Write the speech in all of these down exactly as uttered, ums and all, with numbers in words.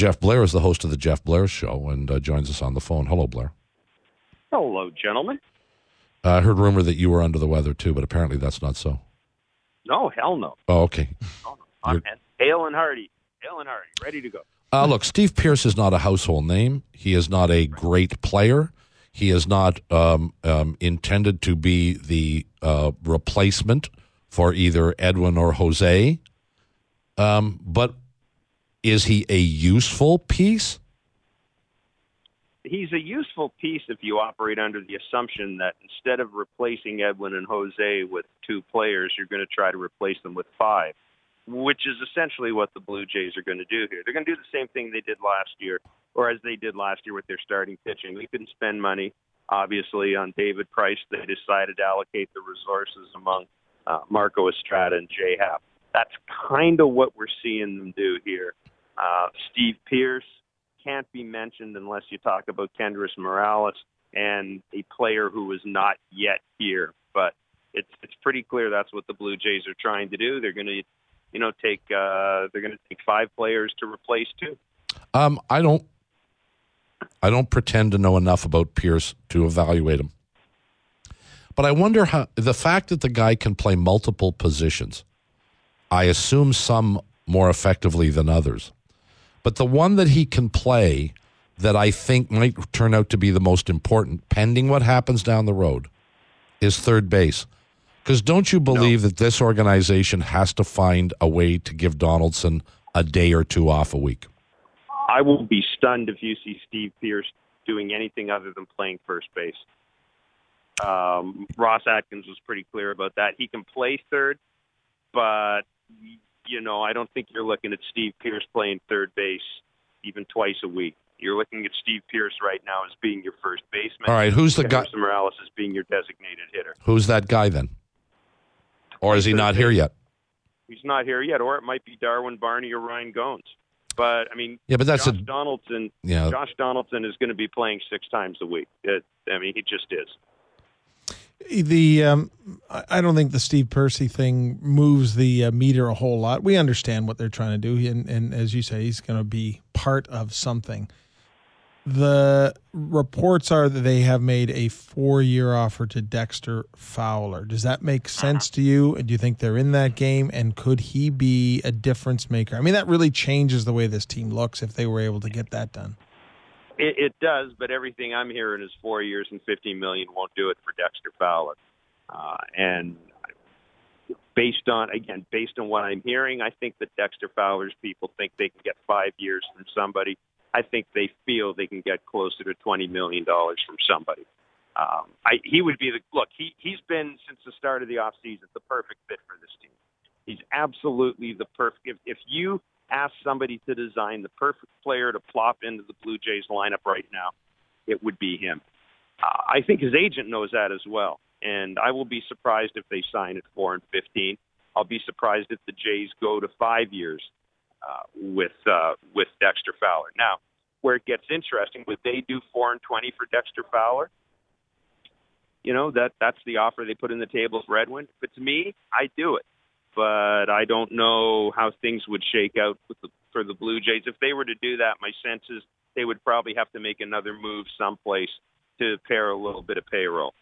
Jeff Blair is the host of the Jeff Blair Show and uh, joins us on the phone. Hello, Blair. Hello, gentlemen. Uh, I heard rumor that you were under the weather too, but apparently that's not so. No, hell no. Oh, okay. No, no. I'm hale and hearty. Hale and hearty. Ready to go. Uh, look, Steve Pearce is not a household name. He is not a great player. He is not um, um, intended to be the uh, replacement for either Edwin or Jose. Um, but is he a useful piece? He's a useful piece if you operate under the assumption that instead of replacing Edwin and Jose with two players, you're going to try to replace them with five, which is essentially what the Blue Jays are going to do here. They're going to do the same thing they did last year, or as they did last year with their starting pitching. They couldn't spend money, obviously, on David Price. They decided to allocate the resources among uh, Marco Estrada and Jay Happ. That's kind of what we're seeing them do here. Uh, Steve Pearce can't be mentioned unless you talk about Kendrys Morales and a player who is not yet here. But it's it's pretty clear that's what the Blue Jays are trying to do. They're going to, you know, take uh, they're going to take five players to replace two. Um, I don't, I don't pretend to know enough about Pearce to evaluate him. But I wonder how the fact that the guy can play multiple positions. I assume some more effectively than others. But the one that he can play that I think might turn out to be the most important, pending what happens down the road, is third base. Because don't you believe no. that this organization has to find a way to give Donaldson a day or two off a week? I will be stunned if you see Steve Pearce doing anything other than playing first base. Um, Ross Atkins was pretty clear about that. He can play third, but... You know, I don't think you're looking at Steve Pearce playing third base even twice a week. You're looking at Steve Pearce right now as being your first baseman. All right, who's the guy? Morales as being your designated hitter. Who's that guy then? Or is he not here yet? He's not here yet, or it might be Darwin Barney or Ryan Goins. But I mean, yeah, but that's Josh a, Donaldson. Yeah. Josh Donaldson is going to be playing six times a week. It, I mean, he just is. The um, I don't think the Steve Percy thing moves the uh, meter a whole lot. We understand what they're trying to do, and, and as you say, he's going to be part of something. The reports are that they have made a four-year offer to Dexter Fowler. Does that make sense to you? Do you think they're in that game, and could he be a difference maker? I mean, that really changes the way this team looks if they were able to get that done. It, it does, but everything I'm hearing is four years and fifteen million dollars won't do it for Dexter Fowler. Uh, and based on, again, based on what I'm hearing, I think that Dexter Fowler's people think they can get five years from somebody. I think they feel they can get closer to twenty million dollars from somebody. Um, I, he would be the look. He he's been since the start of the offseason the perfect fit for this team. He's absolutely the perfect. If, if you ask somebody to design the perfect player to plop into the Blue Jays lineup right now, it would be him. Uh, I think his agent knows that as well, and I will be surprised if they sign at four and fifteen. I'll be surprised if the Jays go to five years uh, with uh, with Dexter Fowler. Now, where it gets interesting, would they do four and twenty for Dexter Fowler? You know, that that's the offer they put in the table for Edwin. If it's me, I'd do it. But I don't know how things would shake out with the, for the Blue Jays. If they were to do that, my sense is they would probably have to make another move someplace to pair a little bit of payroll.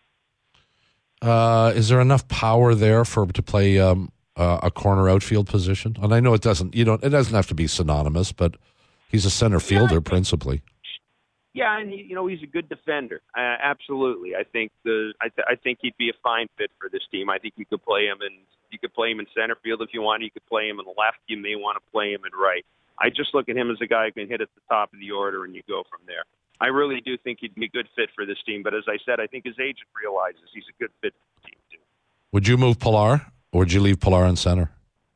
Uh, is there enough power there for to play um, uh, a corner outfield position? And I know it doesn't. You don't. It doesn't have to be synonymous, but he's a center fielder yeah, principally. Yeah, and he, you know he's a good defender. Uh, absolutely, I think the I, th- I think he'd be a fine fit for this team. I think you could play him in you could play him in center field if you want. You could play him in left. You may want to play him in right. I just look at him as a guy who can hit at the top of the order, and you go from there. I really do think he'd be a good fit for this team. But as I said, I think his agent realizes he's a good fit for the team too. Would you move Pilar, or would you leave Pilar in center?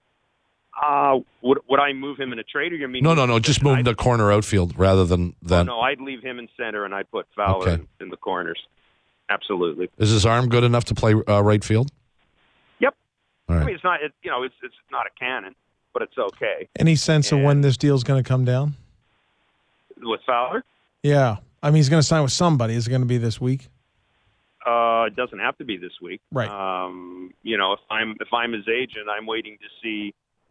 Uh, would would I move him in a trade, or you mean? No, no, no. Just move him to corner outfield rather than than. Oh, no, I'd leave him in center, and I'd put Fowler Okay. in, in the corners. Absolutely. Is his arm good enough to play uh, right field? Yep. All right. I mean, it's not. It, you know, it's it's not a cannon, but it's okay. Any sense And of when this deal's going to come down? With Fowler? Yeah. I mean, he's going to sign with somebody. Is it going to be this week? Uh, it doesn't have to be this week. Right. Um, you know, if I'm if I'm his agent, I'm waiting to see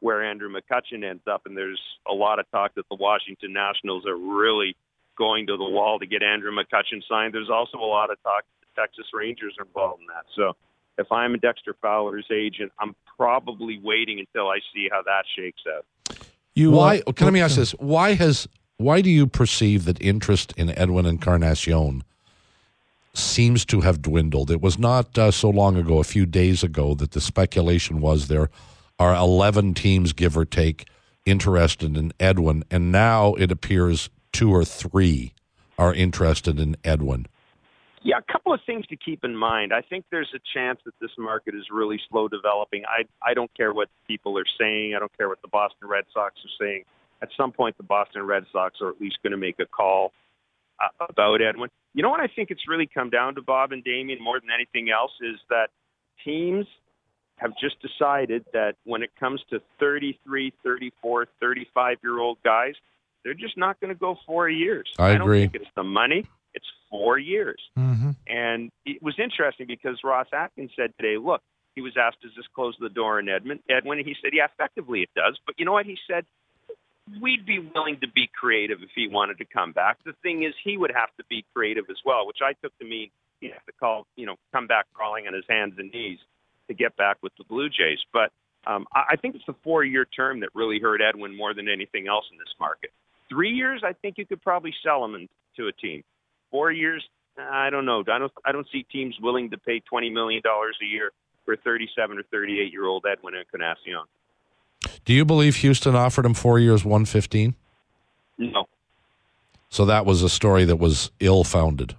where Andrew McCutchen ends up. And there's a lot of talk that the Washington Nationals are really going to the wall to get Andrew McCutchen signed. There's also a lot of talk that the Texas Rangers are involved in that. So if I'm Dexter Fowler's agent, I'm probably waiting until I see how that shakes out. You why? uh, Can let me ask this? Why has why do you perceive that interest in Edwin Encarnacion seems to have dwindled? It was not uh, so long ago, a few days ago, that the speculation was there are eleven teams, give or take, interested in Edwin, and now it appears two or three are interested in Edwin. Yeah, a couple of things to keep in mind. I think there's a chance that this market is really slow developing. I I don't care what people are saying. I don't care what the Boston Red Sox are saying. At some point, the Boston Red Sox are at least going to make a call uh, about Edwin. You know what I think it's really come down to, Bob and Damien, more than anything else, is that teams have just decided that when it comes to thirty-three, thirty-four, thirty-five-year-old guys, they're just not going to go four years. I agree. I don't think it's the money. It's four years. Mm-hmm. And it was interesting because Ross Atkins said today, look, he was asked, does this close the door in Edmund, Edwin? And he said, yeah, effectively it does. But you know what? He said, we'd be willing to be creative if he wanted to come back. The thing is, he would have to be creative as well, which I took to mean he'd have to call, you know, come back crawling on his hands and knees to get back with the Blue Jays. But um, I think it's the four-year term that really hurt Edwin more than anything else in this market. Three years, I think you could probably sell him to a team. Four years, I don't know. I don't. I don't see teams willing to pay twenty million dollars a year for thirty-seven or thirty-eight-year-old Edwin Encarnacion. Do you believe Houston offered him four years, one fifteen? No. So that was a story that was ill-founded.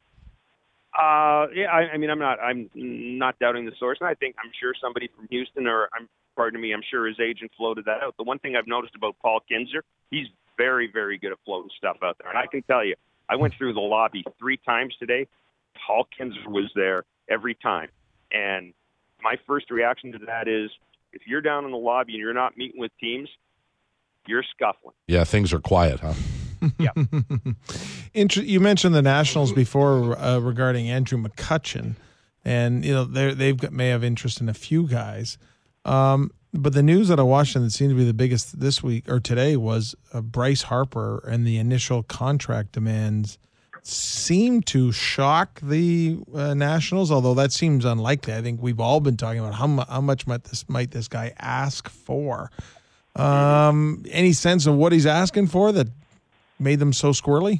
Uh, yeah, I, I mean, I'm not. I'm not doubting the source, and I think I'm sure somebody from Houston, or I'm, pardon me, I'm sure his agent floated that out. The one thing I've noticed about Paul Kinzer, he's very, very good at floating stuff out there, and I can tell you, I went through the lobby three times today. Paul Kinzer was there every time. And my first reaction to that is, if you're down in the lobby and you're not meeting with teams, you're scuffling. Yeah, things are quiet, huh? Yeah. Inter- you mentioned the Nationals before uh, regarding Andrew McCutchen. And, you know, they've got, may have interest in a few guys. Um, but the news out of Washington that seemed to be the biggest this week or today was uh, Bryce Harper, and the initial contract demands seem to shock the uh, Nationals, although that seems unlikely. I think we've all been talking about how, mu- how much might this might this guy ask for. Um, any sense of what he's asking for that made them so squirrely?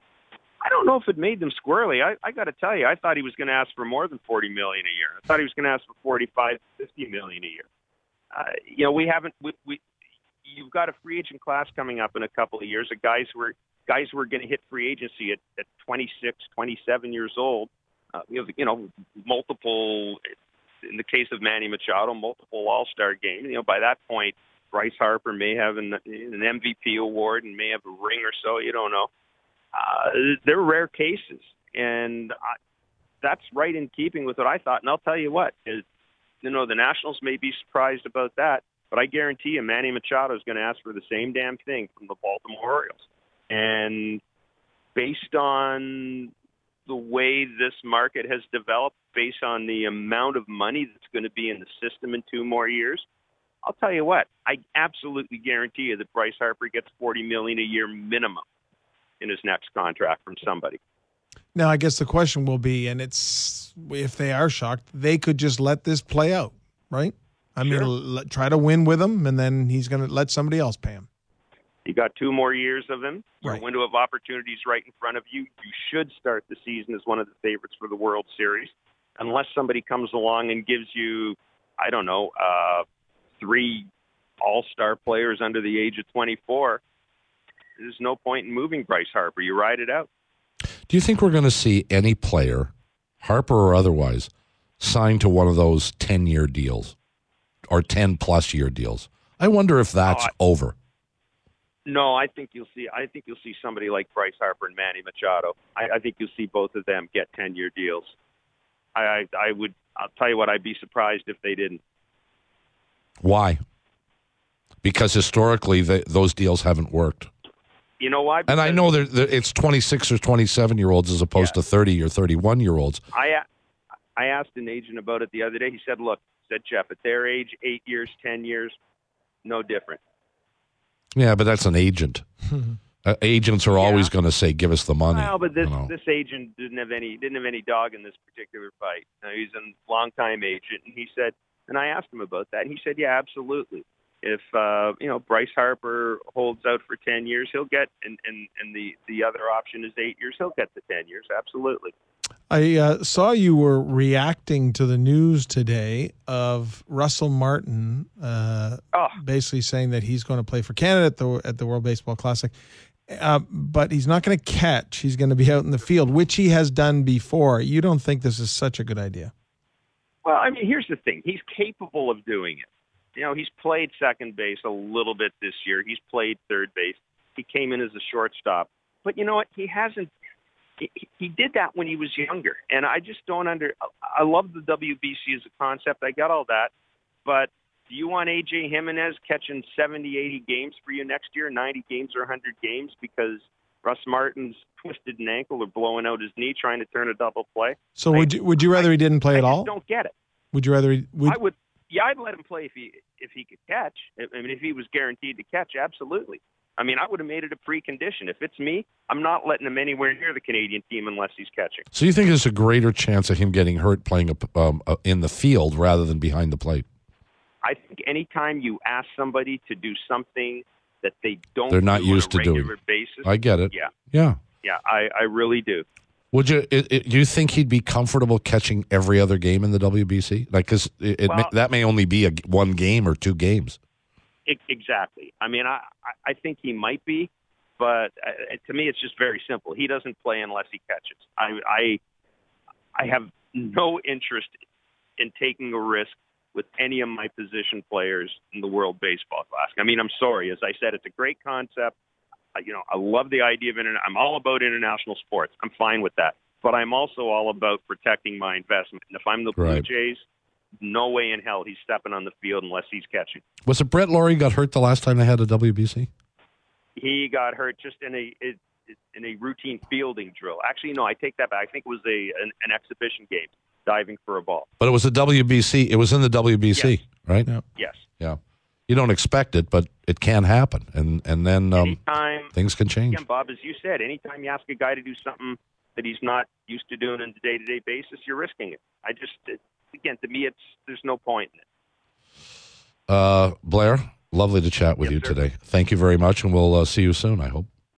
I don't know if it made them squirrely. I, I got to tell you, I thought he was going to ask for more than forty million dollars a year. I thought he was going to ask for forty-five, fifty million dollars a year. Uh, you know, we haven't. We, we, you've got a free agent class coming up in a couple of years. Of guys who are guys who are going to hit free agency at, at twenty-six, twenty-seven years old. Uh, you know, you know, multiple. In the case of Manny Machado, multiple All-Star games. You know, by that point, Bryce Harper may have an, an M V P award and may have a ring or so. You don't know. Uh, they're rare cases, and I, that's right in keeping with what I thought. And I'll tell you what is. You know, the Nationals may be surprised about that, but I guarantee you Manny Machado is going to ask for the same damn thing from the Baltimore Orioles. And based on the way this market has developed, based on the amount of money that's going to be in the system in two more years, I'll tell you what, I absolutely guarantee you that Bryce Harper gets forty million dollars a year minimum in his next contract from somebody. Now, I guess the question will be, and it's if they are shocked, they could just let this play out, right? I Sure. mean, l- try to win with him, and then he's going to let somebody else pay him. You got two more years of him. Your Right. window of opportunities right in front of you. You should start the season as one of the favorites for the World Series, unless somebody comes along and gives you, I don't know, uh, three all-star players under the age of twenty-four. There's no point in moving Bryce Harper. You ride it out. Do you think we're going to see any player, Harper or otherwise, signed to one of those ten-year deals or ten-plus year deals? I wonder if that's Oh, I- over. No, I think you'll see. I think you'll see somebody like Bryce Harper and Manny Machado. I, I think you'll see both of them get ten-year deals. I, I, I would. I'll tell you what. I'd be surprised if they didn't. Why? Because historically, they, those deals haven't worked. You know why? And I Because know that it's twenty-six or twenty-seven-year-olds as opposed Yeah. to thirty or thirty-one-year-olds. I a- I asked an agent about it the other day. He said, "Look," said Jeff, at their age, eight years, ten years, no different. Yeah, but that's an agent. uh, agents are always Yeah. going to say, "Give us the money." Well, but this you know. this agent didn't have any didn't have any dog in this particular fight. Uh, he's a longtime agent, and he said, and I asked him about that, and he said, "Yeah, absolutely. If uh, you know Bryce Harper holds out for ten years, he'll get, and and and the the other option is eight years, he'll get the ten years, absolutely." I uh, saw you were reacting to the news today of Russell Martin uh, Oh. basically saying that he's going to play for Canada at the at the World Baseball Classic, uh, but he's not going to catch. He's going to be out in the field, which he has done before. You don't think this is such a good idea? Well, I mean, here's the thing: he's capable of doing it. You know, he's played second base a little bit this year. He's played third base. He came in as a shortstop, but you know what? He hasn't. He did that when he was younger, and I just don't under. I love the W B C as a concept. I got all that, but do you want A J Jimenez catching seventy, eighty games for you next year, ninety games or one hundred games because Russ Martin's twisted an ankle or blowing out his knee trying to turn a double play? So I, would you would you rather I, he didn't play I at just all? Don't get it. Would you rather? He, would, I would. Yeah, I'd let him play if he if he could catch. I mean, if he was guaranteed to catch, absolutely. I mean, I would have made it a precondition. If it's me, I'm not letting him anywhere near the Canadian team unless he's catching. So you think there's a greater chance of him getting hurt playing a, um, uh, in the field rather than behind the plate? I think anytime you ask somebody to do something that they don't They're not do used on a to doing. regular basis, I get it. Yeah, Yeah. yeah, I, I really do. Would you? It, it, do you think he'd be comfortable catching every other game in the W B C? Like, because it, it Well- may, that may only be a one game or two games. I, exactly. I mean, I I think he might be, but uh, to me, it's just very simple. He doesn't play unless he catches. I I I have no interest in taking a risk with any of my position players in the World Baseball Classic. I mean, I'm sorry. As I said, it's a great concept. I, you know, I love the idea of it. I'm all about international sports. I'm fine with that. But I'm also all about protecting my investment. And if I'm the Blue Right. Jays, no way in hell he's stepping on the field unless he's catching. Was it Brett Laurie got hurt the last time they had a W B C? He got hurt just in a it, in a routine fielding drill. Actually, no, I take that back. I think it was a an, an exhibition game, diving for a ball. But it was a W B C. It was in the W B C, Yes. right? Yeah. Yes. Yeah. You don't expect it, but it can happen, and and then um, Anytime, things can change. again, Bob, as you said, anytime you ask a guy to do something that he's not used to doing on a day-to-day basis, you're risking it. I just, it, again, to me, it's there's no point in it. Uh, Blair, lovely to chat with Yes, you sir. today. Thank you very much, and we'll uh, see you soon, I hope.